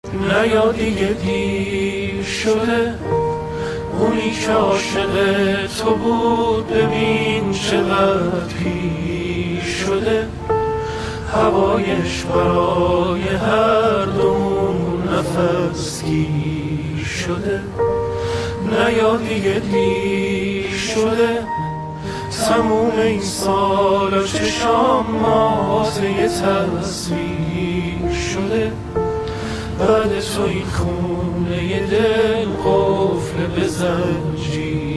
نیا دیگه دیر شده، اونی که عاشق تو بود ببین چقدر پیر شده، هوایش برای هر دومون نفس گیر شده. نیا دیگه دیر شده، تموم این سالا چشام مات یه تصویر شده، بعد تو این خونه یه دل قفل به زنجیر